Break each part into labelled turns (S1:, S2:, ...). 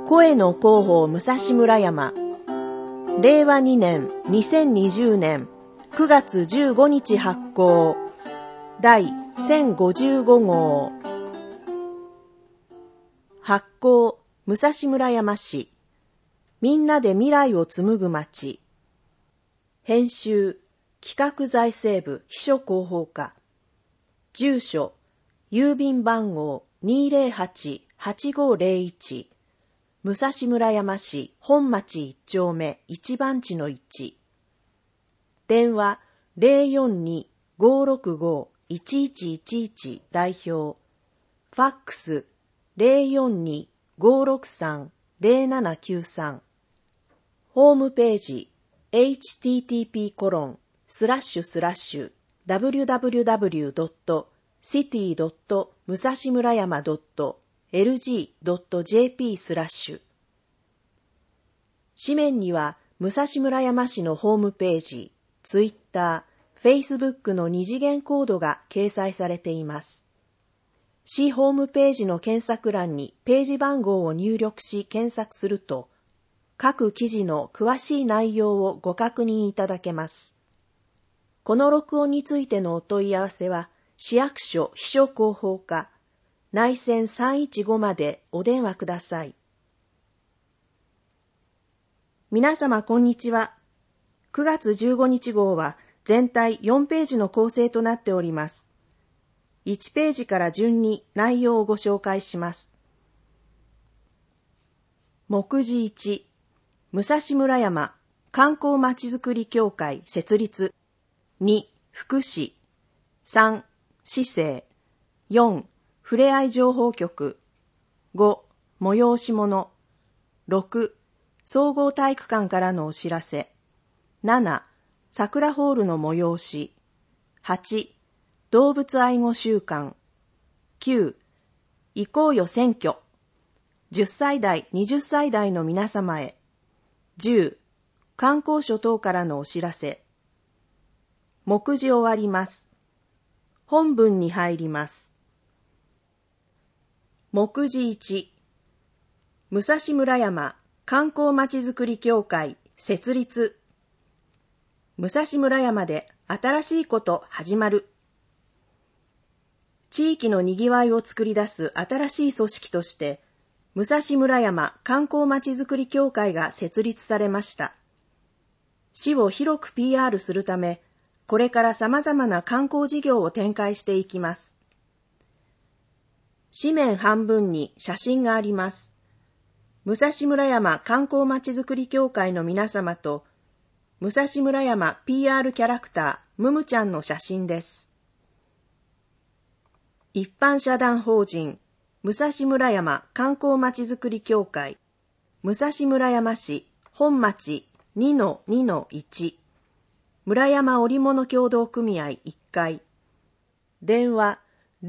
S1: 声の広報武蔵村山、令和2年2020年9月15日発行、第1055号。発行武蔵村山市、みんなで未来を紡ぐ街。編集企画財政部秘書広報課。住所郵便番号 208-8501、武蔵村山市本町1丁目1番地の1。電話 042-565-1111 代表。ファックス 042-563-0793。ホームページ http://www.city.musashimurayama.lg.jp/ 紙面には武蔵村山市のホームページ、ツイッター、フェイスブックの二次元コードが掲載されています。市ホームページの検索欄にページ番号を入力し検索すると、各記事の詳しい内容をご確認いただけます。この録音についてのお問い合わせは、市役所秘書広報課、内線315までお電話ください。皆様こんにちは。9月15日号は全体4ページの構成となっております。1ページから順に内容をご紹介します。目次1、武蔵村山観光まちづくり協会設立。2、福祉。3、市政。4、ふれあい情報局。5、催し物。6、総合体育館からのお知らせ。7、桜ホールの催し。8、動物愛護週間。9、行こうよ選挙。10歳代、20歳代の皆様へ。10、観光所等からのお知らせ。目次終わります。本文に入ります。目次1、武蔵村山観光まちづくり協会設立。武蔵村山で新しいこと始まる。地域のにぎわいを作り出す新しい組織として、武蔵村山観光まちづくり協会が設立されました。市を広く PR するため、これから様々な観光事業を展開していきます。紙面半分に写真があります。武蔵村山観光まちづくり協会の皆様と、武蔵村山 PR キャラクタームムちゃんの写真です。一般社団法人武蔵村山観光まちづくり協会、武蔵村山市本町 2-2-1、村山織物協同組合1階、電話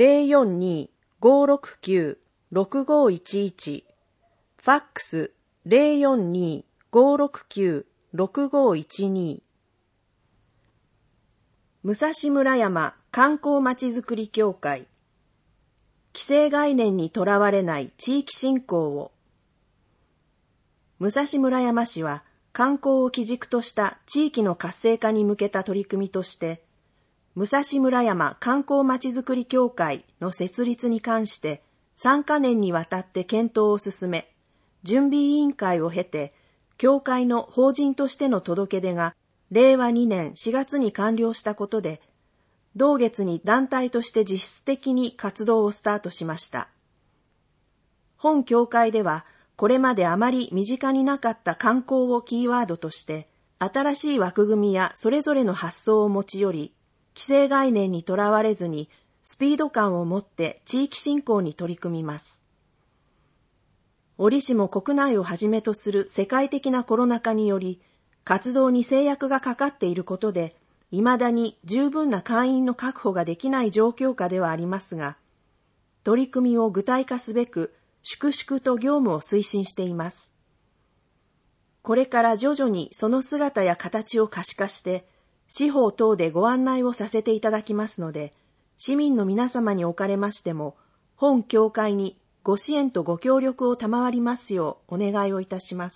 S1: 042-569-6511、ファックス 042-569-6512。武蔵村山観光まちづくり協会、既成概念にとらわれない地域振興を。武蔵村山市は観光を基軸とした地域の活性化に向けた取り組みとして、武蔵村山観光まちづくり協会の設立に関して3カ年にわたって検討を進め、準備委員会を経て、協会の法人としての届け出が令和2年4月に完了したことで、同月に団体として実質的に活動をスタートしました。本協会では、これまであまり身近になかった観光をキーワードとして、新しい枠組みやそれぞれの発想を持ち寄り、既成概念にとらわれずに、スピード感を持って地域振興に取り組みます。折しも国内をはじめとする世界的なコロナ禍により、活動に制約がかかっていることで、未だに十分な会員の確保ができない状況下ではありますが、取り組みを具体化すべく、粛々と業務を推進しています。これから徐々にその姿や形を可視化して、司法等でご案内をさせていただきますので、市民の皆様におかれましても、本協会にご支援とご協力を賜りますようお願いをいたします。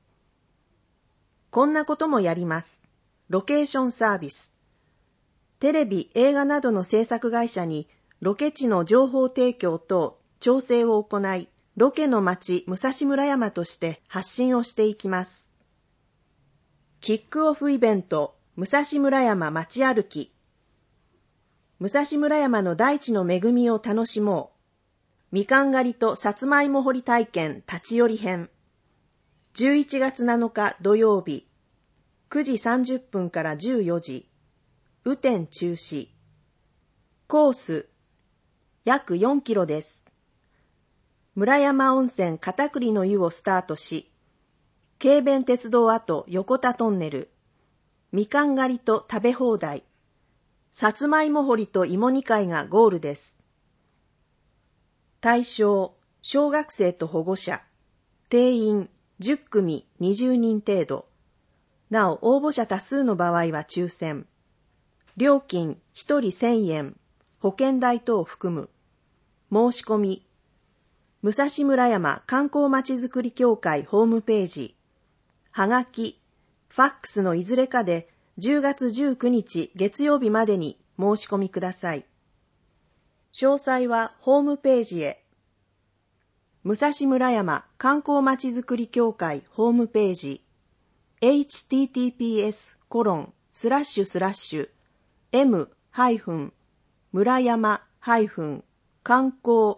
S1: こんなこともやります。ロケーションサービス。テレビ、映画などの制作会社にロケ地の情報提供等調整を行い、ロケの街武蔵村山として発信をしていきます。キックオフイベント武蔵村山街歩き。武蔵村山の大地の恵みを楽しもう。みかん狩りとさつまいも掘り体験立ち寄り編。11月7日土曜日、9時30分から14時。雨天中止。コース、約4キロです。村山温泉片栗の湯をスタートし、京弁鉄道跡横田トンネル、みかん狩りと食べ放題、さつまいも掘りと芋煮会がゴールです。対象、小学生と保護者、定員10組20人程度。なお、応募者多数の場合は抽選。料金1人1000円、保険代等を含む。申し込み、武蔵村山観光まちづくり協会ホームページ、はがき、ファックスのいずれかで10月19日月曜日までに申し込みください。詳細はホームページへ。武蔵村山観光まちづくり協会ホームページ https://m-村山観光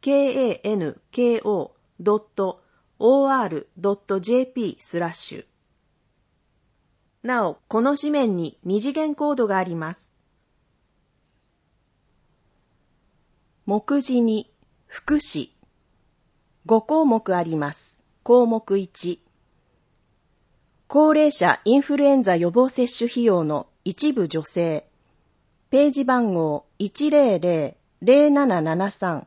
S1: kanko.or.jp/ なお、この紙面に2次元コードがあります。目次に福祉5項目あります。項目1、高齢者インフルエンザ予防接種費用の一部助成。ページ番号 100-0773。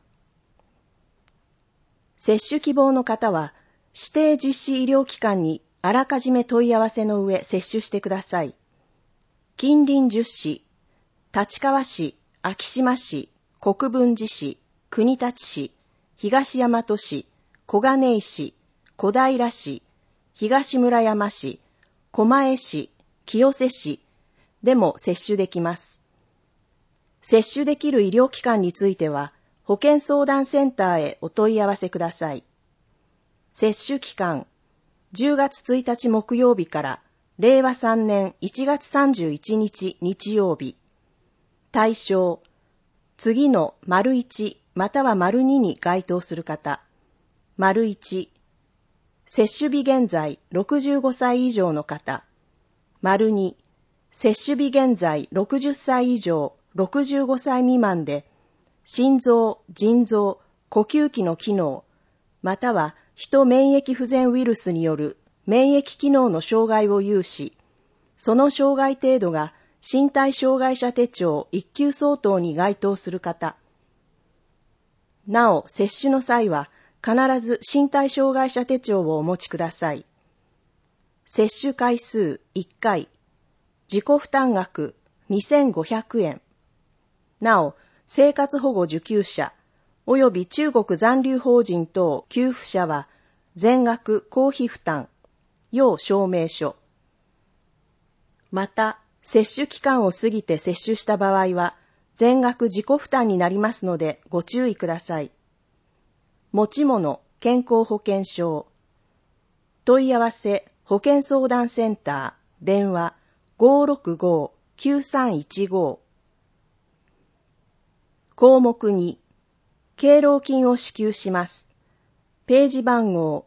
S1: 接種希望の方は、指定実施医療機関にあらかじめ問い合わせの上接種してください。近隣10市、立川市、昭島市、国分寺市、国立市、東大和市、小金井市、小平市、東村山市、狛江市、清瀬市でも接種できます。接種できる医療機関については、保健相談センターへお問い合わせください。接種期間、10月1日木曜日から令和3年1月31日日曜日。対象、次の丸1または丸2に該当する方。丸1、接種日現在65歳以上の方。丸2、接種日現在60歳以上65歳未満で、心臓、腎臓、呼吸器の機能、またはヒ免疫不全ウイルスによる免疫機能の障害を有し、その障害程度が身体障害者手帳1級相当に該当する方。なお、接種の際は必ず身体障害者手帳をお持ちください。接種回数1回、自己負担額2500円。なお、生活保護受給者及び中国残留邦人等給付者は全額公費負担、要証明書。また、接種期間を過ぎて接種した場合は全額自己負担になりますのでご注意ください。持ち物、健康保険証。問い合わせ、保健相談センター、電話 565-9315。項目2、敬老金を支給します。ページ番号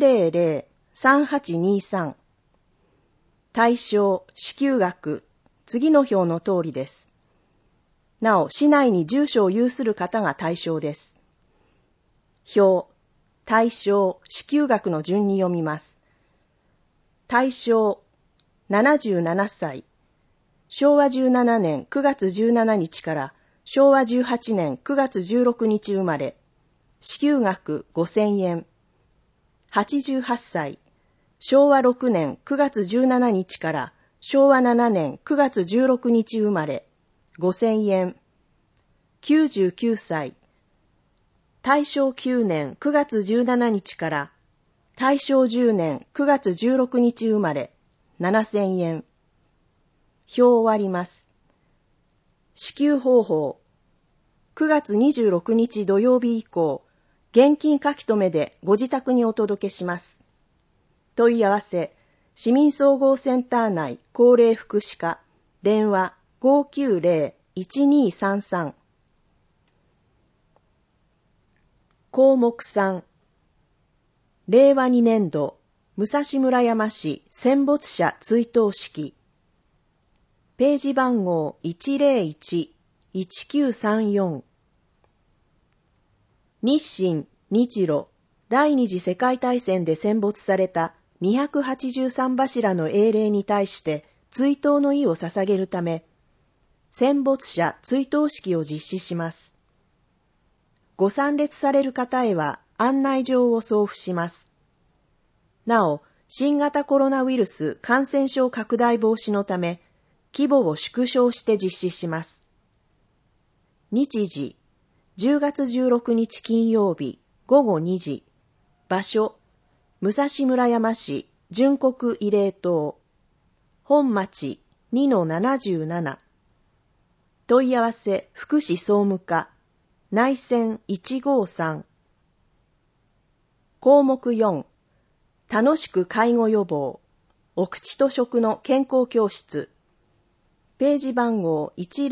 S1: 100-3823。対象、支給額、次の表の通りです。なお、市内に住所を有する方が対象です。表、対象、支給額の順に読みます。対象、77歳。昭和17年9月17日から昭和18年9月16日生まれ。支給額5000円。88歳。昭和6年9月17日から昭和7年9月16日生まれ。5000円。99歳。 大正9年9月17日から大正10年9月16日生まれ、7000円。表終わります。支給方法。9月26日土曜日以降、現金書き留めでご自宅にお届けします。問い合わせ、市民総合センター内高齢福祉課、電話 590-1233。項目3、令和2年度、武蔵村山市戦没者追悼式。ページ番号101-1934。日清日露第二次世界大戦で戦没された283柱の英霊に対して追悼の意を捧げるため、戦没者追悼式を実施します。ご参列される方へは案内状を送付します。なお、新型コロナウイルス感染症拡大防止のため、規模を縮小して実施します。日時、10月16日金曜日午後2時。場所、武蔵村山市純国慰霊塔。本町 2-77。問い合わせ福祉総務課。内線153。項目4、楽しく介護予防、お口と食の健康教室。ページ番号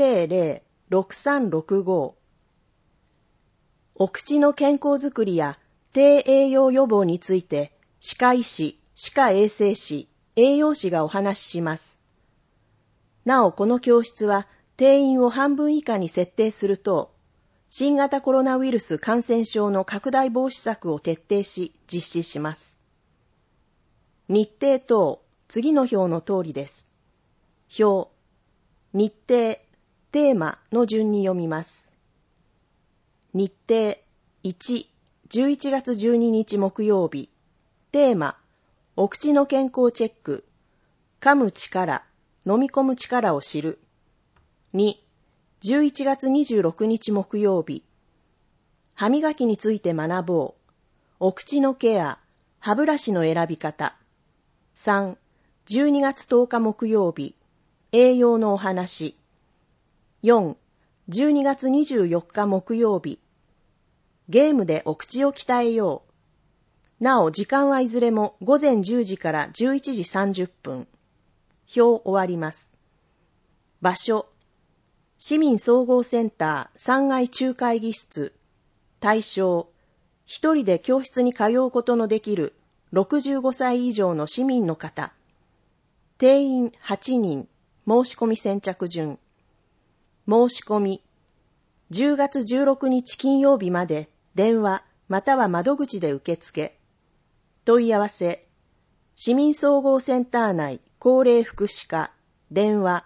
S1: 100-6365。お口の健康づくりや低栄養予防について、歯科医師、歯科衛生士、栄養士がお話しします。なお、この教室は定員を半分以下に設定すると、新型コロナウイルス感染症の拡大防止策を徹底し実施します。日程等、次の表の通りです。表、日程、テーマの順に読みます。日程、1、11月12日木曜日。テーマ、お口の健康チェック。噛む力、飲み込む力を知る。2、11月26日木曜日。歯磨きについて学ぼう。お口のケア、歯ブラシの選び方。3、12月10日木曜日。栄養のお話。4、12月24日木曜日。ゲームでお口を鍛えよう。なお、時間はいずれも午前10時から11時30分。表終わります。場所、市民総合センター3階中会議室。対象、一人で教室に通うことのできる65歳以上の市民の方。定員8人、申し込み先着順。申し込み、10月16日金曜日まで電話または窓口で受付。問い合わせ、市民総合センター内高齢福祉課、電話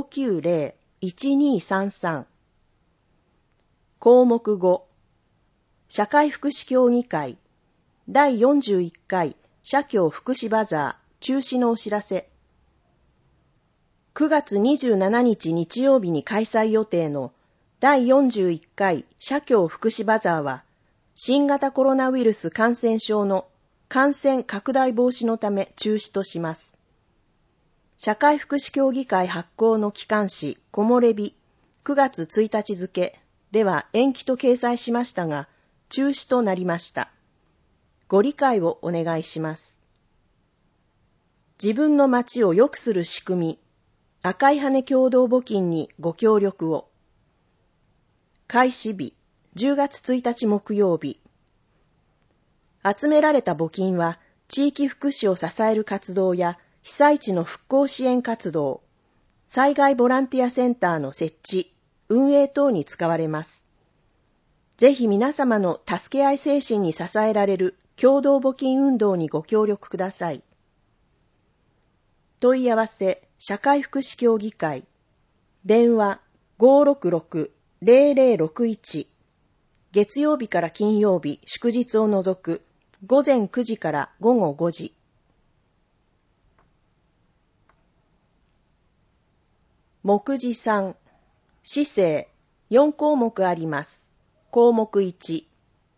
S1: 590-1233。項目5、社会福祉協議会、第41回社協福祉バザー中止のお知らせ。9月27日日曜日に開催予定の第41回社協福祉バザーは、新型コロナウイルス感染症の感染拡大防止のため中止とします。社会福祉協議会発行の機関誌木漏れ日9月1日付では延期と掲載しましたが、中止となりました。ご理解をお願いします。自分の町を良くする仕組み、赤い羽共同募金にご協力を。開始日、10月1日木曜日。集められた募金は、地域福祉を支える活動や、被災地の復興支援活動、災害ボランティアセンターの設置、運営等に使われます。ぜひ皆様の助け合い精神に支えられる共同募金運動にご協力ください。問い合わせ、社会福祉協議会。電話 566-0061。月曜日から金曜日、祝日を除く、午前9時から午後5時。目次3、市政、4項目あります。項目1、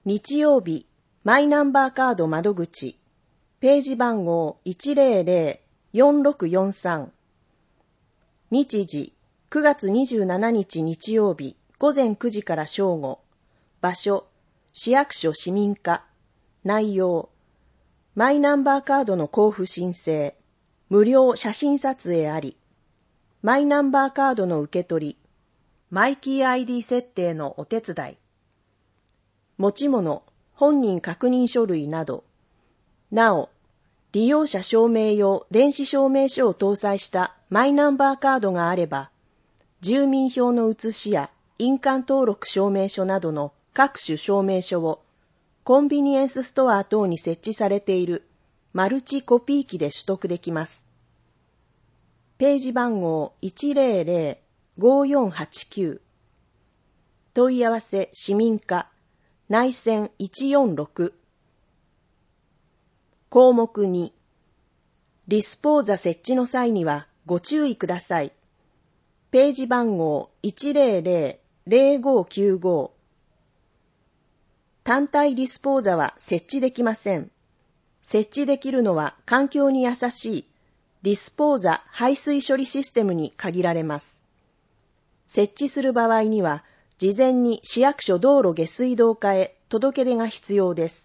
S1: 日曜日、マイナンバーカード窓口、ページ番号 100-4643。日時、9月27日日曜日、午前9時から正午。場所、市役所市民課。内容、マイナンバーカードの交付申請、無料写真撮影あり。マイナンバーカードの受け取り、マイキー ID 設定のお手伝い。持ち物、本人確認書類など。なお、利用者証明用電子証明書を搭載したマイナンバーカードがあれば、住民票の写しや印鑑登録証明書などの各種証明書をコンビニエンスストア等に設置されているマルチコピー機で取得できます。ページ番号 100-5489。問い合わせ市民課内線146。項目2、ディスポーザ設置の際にはご注意ください。ページ番号 100-0595。単体ディスポーザは設置できません。設置できるのは環境に優しいディスポーザ排水処理システムに限られます。設置する場合には、事前に市役所道路下水道課へ届け出が必要です。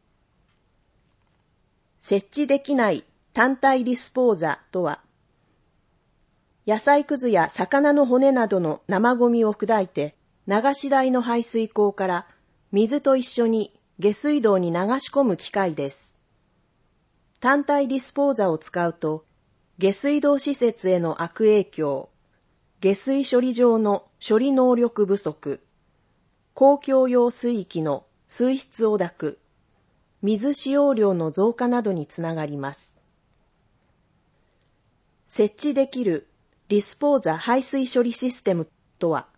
S1: 設置できない単体ディスポーザとは、野菜くずや魚の骨などの生ゴミを砕いて、流し台の排水口から水と一緒に下水道に流し込む機械です。単体ディスポーザを使うと、下水道施設への悪影響、下水処理場の処理能力不足、公共用水域の水質汚濁、水使用量の増加などにつながります。設置できるディスポーザ排水処理システムとは、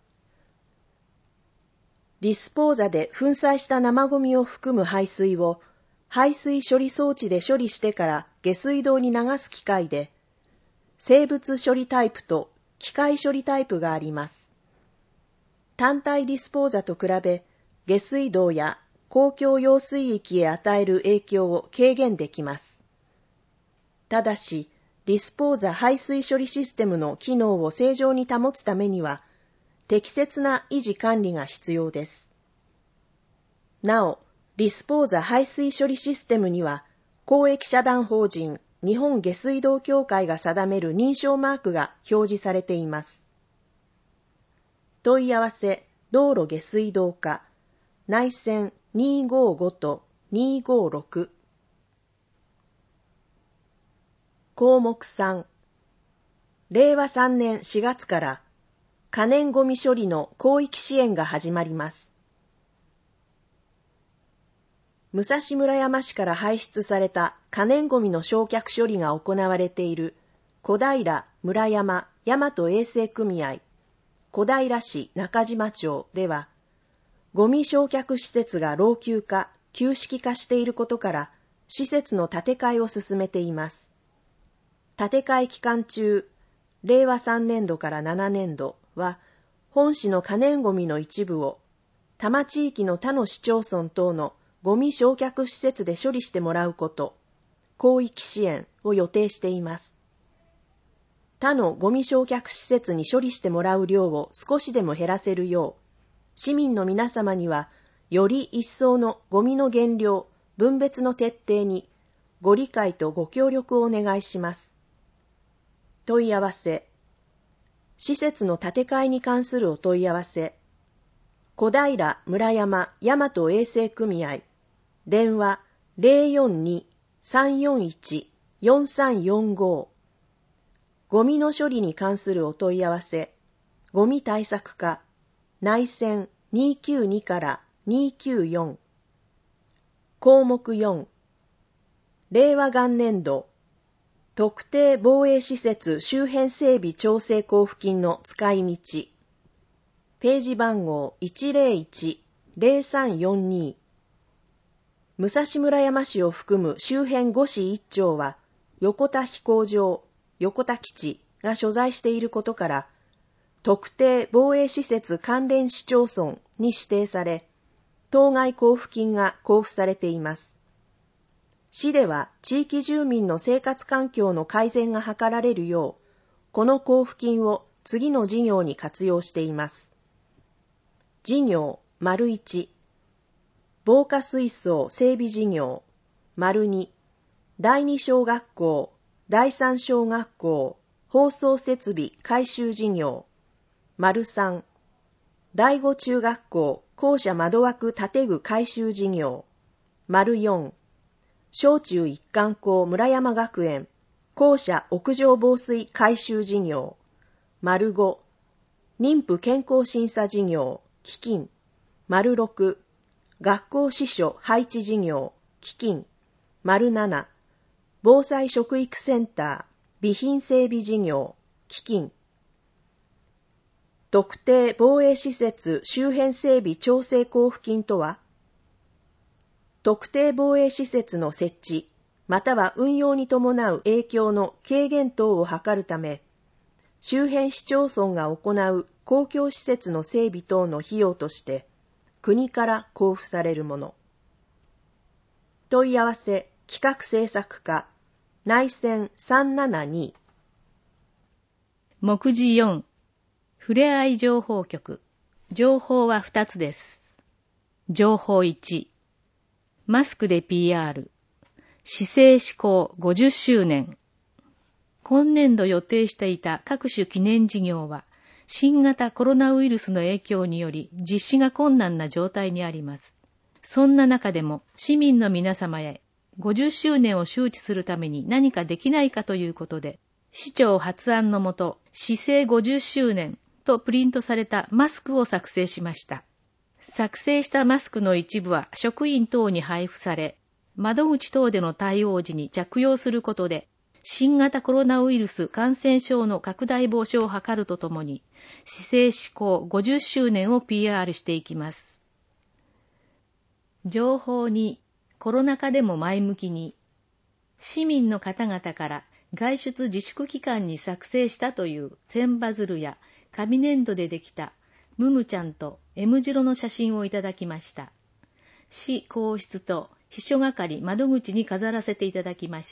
S1: ディスポーザで粉砕した生ゴミを含む排水を排水処理装置で処理してから下水道に流す機械で、生物処理タイプと機械処理タイプがあります。単体ディスポーザと比べ、下水道や公共用水域へ与える影響を軽減できます。ただし、ディスポーザ排水処理システムの機能を正常に保つためには、適切な維持管理が必要です。なお、ディスポーザ排水処理システムには、公益社団法人日本下水道協会が定める認証マークが表示されています。問い合わせ道路下水道課内線255と256。項目3、令和3年4月から可燃ごみ処理の広域支援が始まります。武蔵村山市から排出された可燃ごみの焼却処理が行われている小平村山大和衛生組合小平市中島町では、ゴミ焼却施設が老朽化、旧式化していることから、施設の建て替えを進めています。建て替え期間中、令和3年度から7年度は、本市の可燃ごみの一部を、多摩地域の他の市町村等のゴミ焼却施設で処理してもらうこと、広域支援を予定しています。他のゴミ焼却施設に処理してもらう量を少しでも減らせるよう、市民の皆様には、より一層のゴミの減量、分別の徹底に、ご理解とご協力をお願いします。問い合わせ。施設の建て替えに関するお問い合わせ。小平村山大和衛生組合。電話042-341-4345。ゴミの処理に関するお問い合わせ。ゴミ対策課。内線292から294。項目4。令和元年度。特定防衛施設周辺整備調整交付金の使い道。ページ番号 101-0342。武蔵村山市を含む周辺5市1町は、横田飛行場、横田基地が所在していることから、特定防衛施設関連市町村に指定され、 当該交付金が交付されています。市では地域住民の生活環境の改善が図られるよう、この交付金を次の事業に活用しています。事業 ①、防火水槽整備事業 ②、第2小学校、第3小学校、放送設備改修事業 ③、第5中学校、校舎窓枠建具改修事業 �4、小中一貫校村山学園、校舎屋上防水改修事業 ⑤、妊婦健康審査事業基金 ⑥、学校司書配置事業基金 ⑦、防災食育センター備品整備事業基金、特定防衛施設周辺整備調整交付金とは、特定防衛施設の設置、または運用に伴う影響の軽減等を図るため、周辺市町村が行う公共施設の整備等の費用として、国から交付されるもの。問い合わせ企画制作課、内線372。
S2: 目次4、ふれあい情報局。情報は2つです。情報1、マスクで PR。市政施行50周年。今年度予定していた各種記念事業は、新型コロナウイルスの影響により実施が困難な状態にあります。そんな中でも市民の皆様へ50周年を周知するために何かできないかということで、市長発案のもと、市政50周年とプリントされたマスクを作成しました。作成したマスクの一部は職員等に配布され、窓口等での対応時に着用することで、新型コロナウイルス感染症の拡大防止を図るとともに、市政施行50周年を PR していきます。情報に、コロナ禍でも前向きに、市民の方々から外出自粛期間に作成したという千羽鶴や紙粘土でできたムムちゃんと M 字路の写真をいただきました。市公室と秘書係窓口に飾らせていただきました。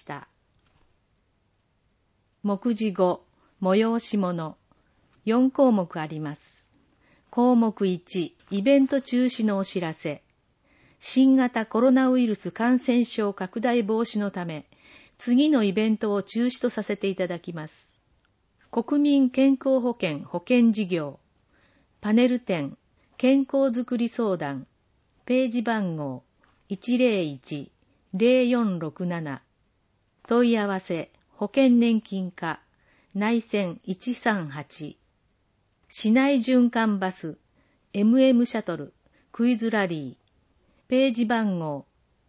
S2: 目次5、催し物。4項目あります。項目1、イベント中止のお知らせ。新型コロナウイルス感染症拡大防止のため、次のイベントを中止とさせていただきます。国民健康保険保険事業。パネル展、健康づくり相談。ページ番号 101-0467。問い合わせ、保険年金課、内線138。市内循環バス、MM シャトル、クイズラリー。ページ番号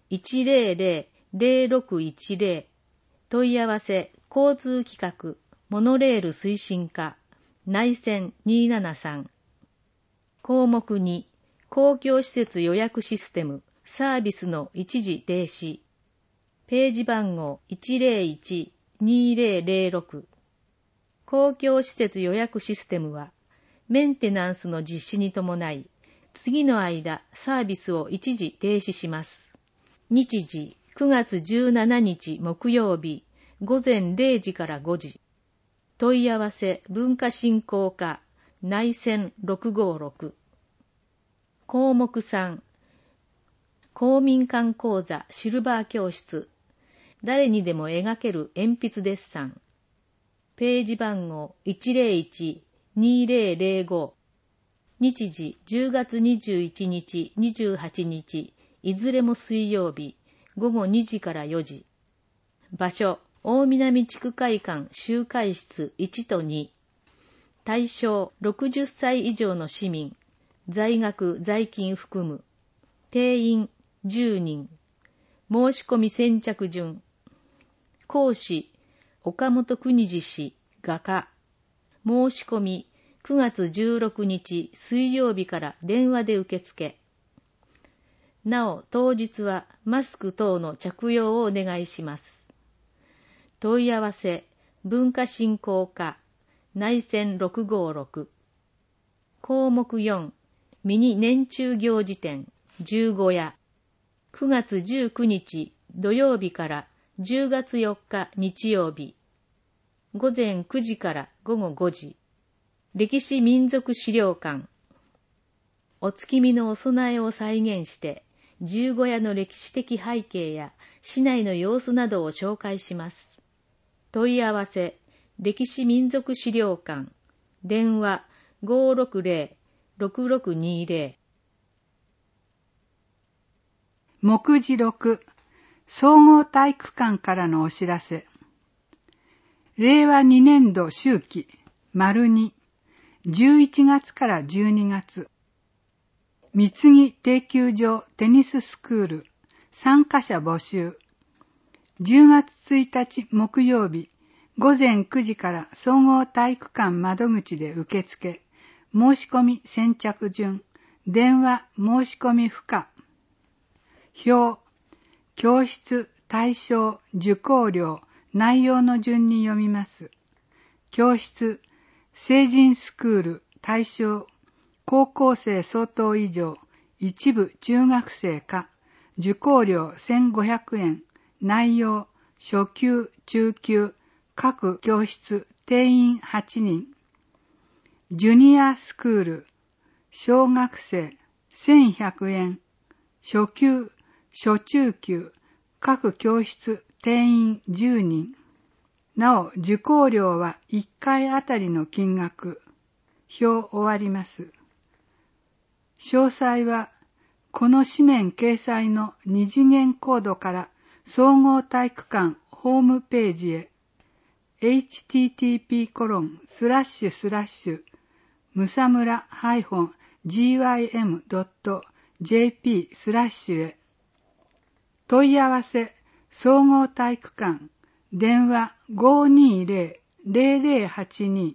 S2: 100-0610。問い合わせ、交通企画、モノレール推進課、内線273。項目2、公共施設予約システム、サービスの一時停止。ページ番号 101-2006。公共施設予約システムは、メンテナンスの実施に伴い、次の間サービスを一時停止します。日時9月17日木曜日午前0時から5時。問い合わせ文化振興課内線656。項目3、公民館講座シルバー教室。誰にでも描ける鉛筆デッサン。ページ番号 101-2005。日時10月21日、28日、いずれも水曜日、午後2時から4時。場所、大南地区会館集会室1と2。対象、60歳以上の市民、在学・在勤含む。定員、10人。申し込み先着順。講師、岡本邦次氏、画家。申し込み、9月16日水曜日から電話で受付。なお、当日はマスク等の着用をお願いします。問い合わせ、文化振興課、内線656。項目4、ミニ年中行事展。 十五夜。9月19日土曜日から10月4日日曜日。午前9時から午後5時。歴史民族資料館。お月見のお供えを再現して、十五夜の歴史的背景や市内の様子などを紹介します。問い合わせ、歴史民族資料館。電話 560-6620。
S3: 目次録、総合体育館からのお知らせ。令和2年度秋季、2、11月から12月。三木定休場テニススクール、参加者募集。10月1日木曜日、午前9時から総合体育館窓口で受付。申し込み先着順。電話申し込み不可。表、教室、対象、受講料、内容の順に読みます。教室、成人スクール、対象、高校生相当以上、一部中学生か、受講料1500円、内容、初級、中級、各教室、定員8人。ジュニアスクール、小学生、1100円、初級、初中級、各教室、定員10人。なお、受講料は1回あたりの金額。表終わります。詳細は、この紙面掲載の二次元コードから総合体育館ホームページへ http:// むさむら -gym.jp/ へ。問い合わせ、総合体育館、電話 520-0082。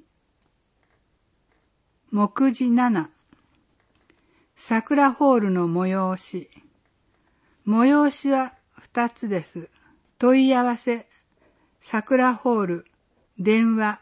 S3: 目次7。桜ホールの催し。催しは2つです。問い合わせ、桜ホール、電話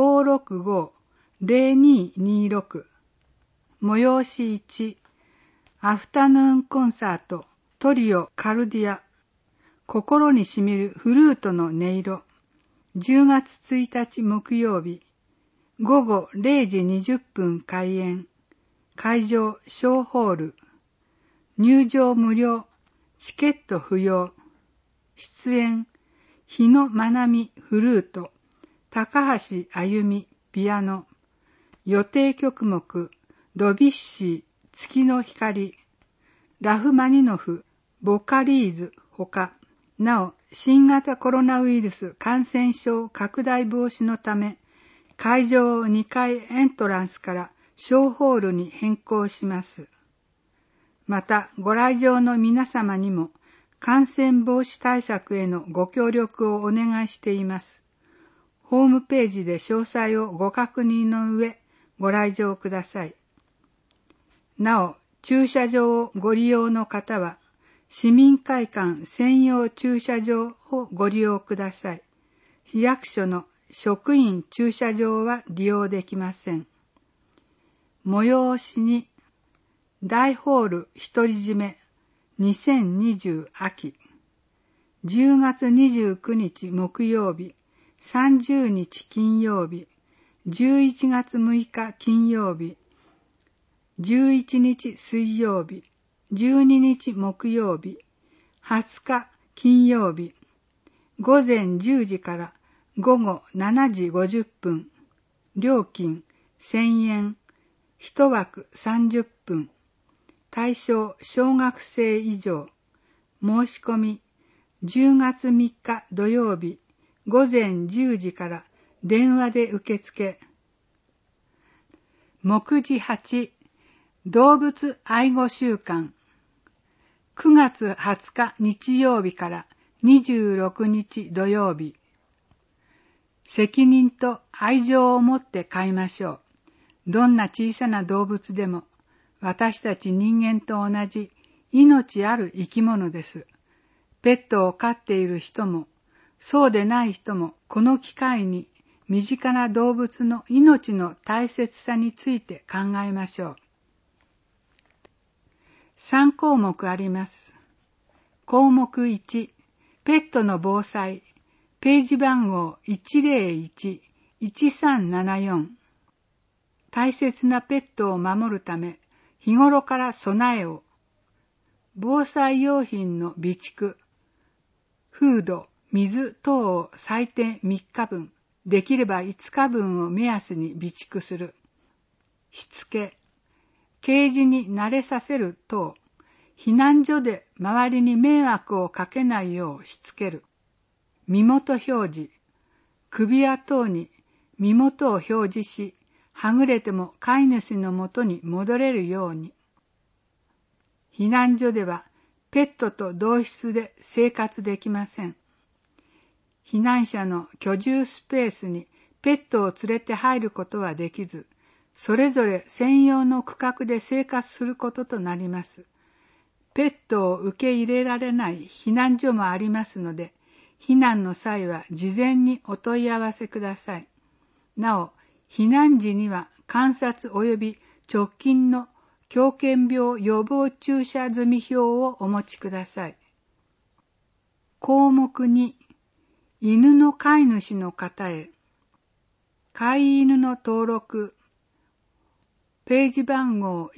S3: 565-0226。催し1、アフタヌーンコンサート、トリオカルディア、心にしみるフルートの音色。10月1日木曜日、午後0時20分開演。会場小ホール。入場無料。チケット不要。出演日野まなみフルート、高橋あゆみピアノ。予定曲目ドビュッシー月の光、ラフマニノフボカリーズほか。なお、新型コロナウイルス感染症拡大防止のため、会場を2階エントランスから小ホールに変更します。また、ご来場の皆様にも感染防止対策へのご協力をお願いしています。ホームページで詳細をご確認の上、ご来場ください。なお、駐車場をご利用の方は、市民会館専用駐車場をご利用ください。市役所の職員駐車場は利用できません。催しに、大ホール独り占め2020秋。10月29日木曜日、30日金曜日、11月6日金曜日、11日水曜日、12日木曜日、20日金曜日、午前10時から午後7時50分、料金1000円、1枠30分、対象小学生以上、申し込み10月3日土曜日、午前10時から電話で受付。目次8、動物愛護週間。9月20日日曜日から26日土曜日。責任と愛情を持って飼いましょう。どんな小さな動物でも、私たち人間と同じ命ある生き物です。ペットを飼っている人も、そうでない人も、この機会に身近な動物の命の大切さについて考えましょう。 3項目あります。項目1、ペットの防災、ページ番号 101-1374。大切なペットを守るため、日頃から備えを。防災用品の備蓄、フード、水等を最低3日分、できれば5日分を目安に備蓄する。しつけ、ケージに慣れさせる等、避難所で周りに迷惑をかけないようしつける。身元表示、首輪等に身元を表示し、はぐれても飼い主のもとに戻れるように。避難所ではペットと同室で生活できません。避難者の居住スペースにペットを連れて入ることはできず、それぞれ専用の区画で生活することとなります。ペットを受け入れられない避難所もありますので、避難の際は事前にお問い合わせください。なお、避難時には観察及び直近の狂犬病予防注射済み表をお持ちください。項目2、犬の飼い主の方へ。飼い犬の登録、ページ番号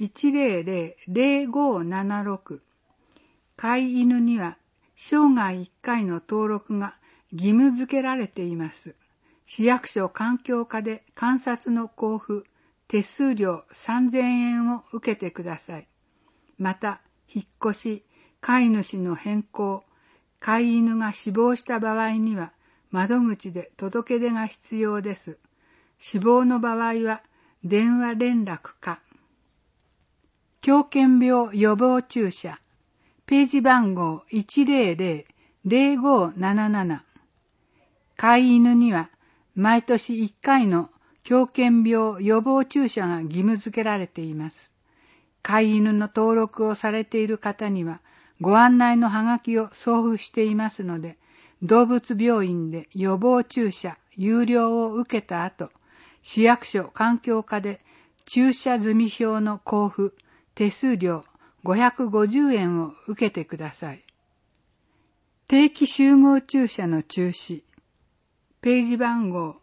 S3: 100-0576。飼い犬には生涯1回の登録が義務付けられています。市役所環境課で観察の交付、手数料3000円を受けてください。また、引っ越し、飼い主の変更、飼い犬が死亡した場合には窓口で届け出が必要です。死亡の場合は電話連絡か。狂犬病予防注射、ページ番号 100-0577。飼い犬には毎年1回の狂犬病予防注射が義務付けられています。飼い犬の登録をされている方にはご案内のハガキを送付していますので、動物病院で予防注射有料を受けた後、市役所環境課で注射済み表の交付、手数料550円を受けてください。定期集合注射の中止、ページ番号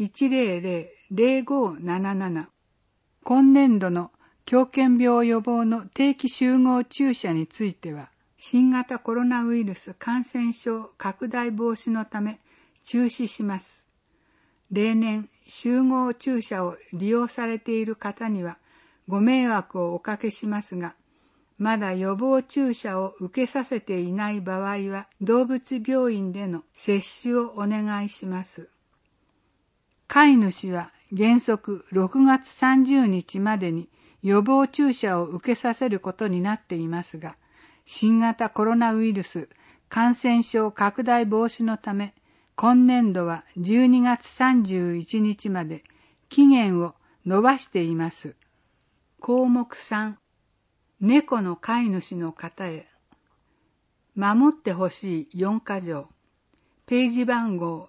S3: 100-0577。今年度の狂犬病予防の定期集合注射については、新型コロナウイルス感染症拡大防止のため中止します。例年、集合注射を利用されている方にはご迷惑をおかけしますが、まだ予防注射を受けさせていない場合は、動物病院での接種をお願いします。飼い主は原則6月30日までに予防注射を受けさせることになっていますが、新型コロナウイルス感染症拡大防止のため、今年度は12月31日まで期限を延ばしています。項目3、猫の飼い主の方へ。守ってほしい4か条。ページ番号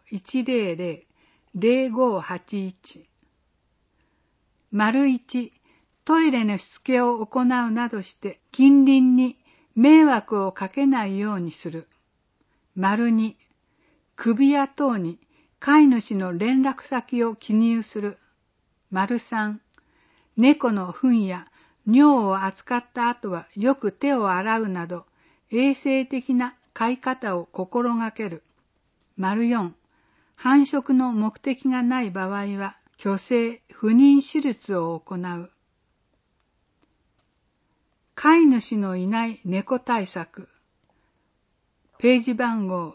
S3: 100-0581。1、トイレのしつけを行うなどして近隣に迷惑をかけないようにする。2、首や等に飼い主の連絡先を記入する。3、猫の糞や尿を扱った後はよく手を洗うなど衛生的な飼い方を心がける。4、繁殖の目的がない場合は去勢・不妊手術を行う。飼い主のいない猫対策。ページ番号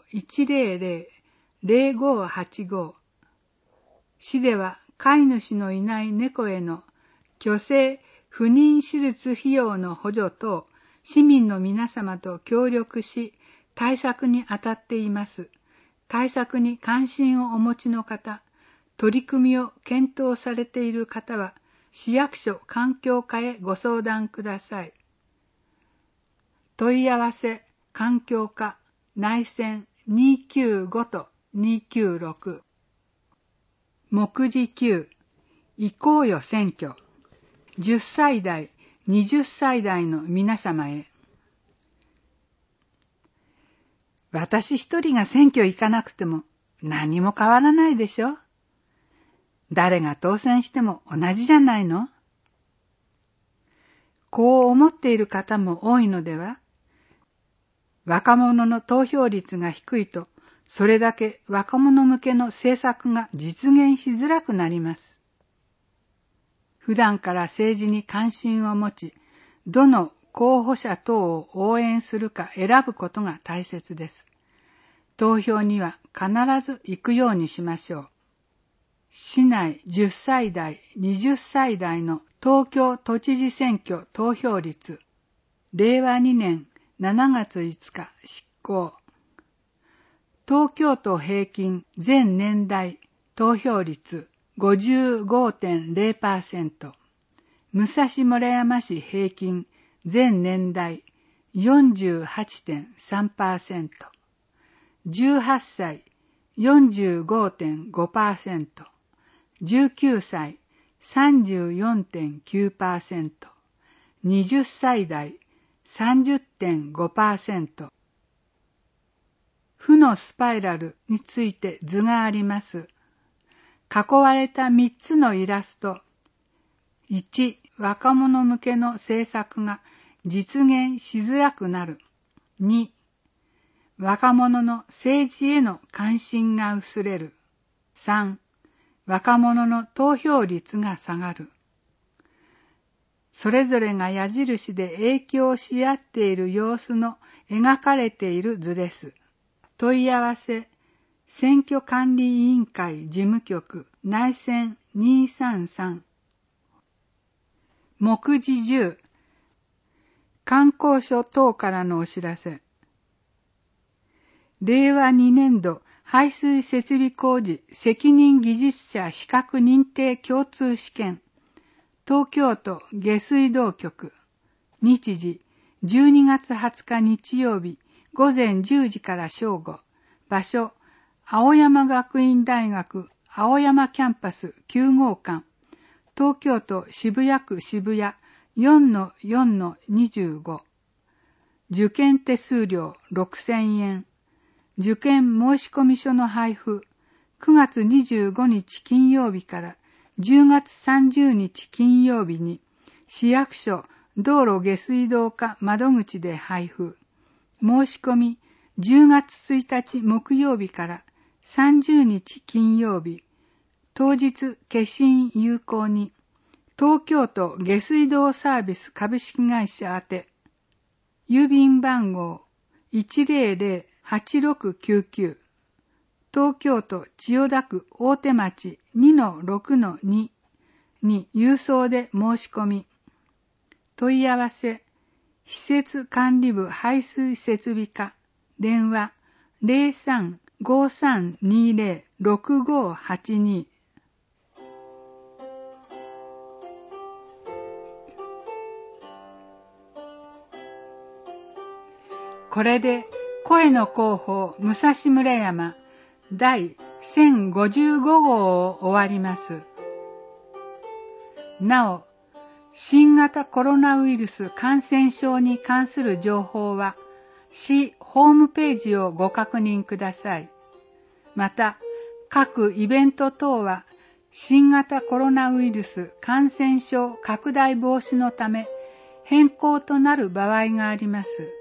S3: 100-0585。市では飼い主のいない猫への去勢・不妊手術費用の補助等、市民の皆様と協力し対策に当たっています。対策に関心をお持ちの方、取り組みを検討されている方は、市役所環境課へご相談ください。問い合わせ、環境課、内線295-296。目次9、行こうよ選挙。10歳代、20歳代の皆様へ。 私一人が選挙行かなくても何も変わらないでしょ。誰が当選しても同じじゃないの？こう思っている方も多いのでは？若者の投票率が低いと、それだけ若者向けの政策が実現しづらくなります。普段から政治に関心を持ち、どの候補者等を応援するか選ぶことが大切です。投票には必ず行くようにしましょう。市内10歳代、20歳代の東京都知事選挙投票率、令和2年7月5日執行。東京都平均全年代投票率 55.0%、武蔵村山市平均全年代 48.3%、18歳 45.5%、19歳 34.9%、20歳代 30.5%。負のスパイラルについて図があります。囲われた3つのイラスト。1、若者向けの政策が実現しづらくなる。2、若者の政治への関心が薄れる。3、若者の投票率が下がる。それぞれが矢印で影響し合っている様子の描かれている図です。問い合わせ、選挙管理委員会事務局内選233。目次10、観光所等からのお知らせ。令和2年度排水設備工事責任技術者資格認定共通試験、東京都下水道局、日時12月20日日曜日午前10時から正午、場所青山学院大学青山キャンパス9号館、東京都渋谷区渋谷 4-4-25。受験手数料6000円。受験申込書の配布、9月25日金曜日から10月30日金曜日に市役所道路下水道課窓口で配布。申し込み10月1日木曜日から30日金曜日、当日消印有効に、東京都下水道サービス株式会社宛て、郵便番号 100-8699、東京都千代田区大手町 2-6-2 に郵送で申し込み。問い合わせ、施設管理部排水設備課、電話 03-5320-6582。これで声の広報武蔵村山第1055号を終わります。なお、新型コロナウイルス感染症に関する情報は市ホームページをご確認ください。また、各イベント等は新型コロナウイルス感染症拡大防止のため変更となる場合があります。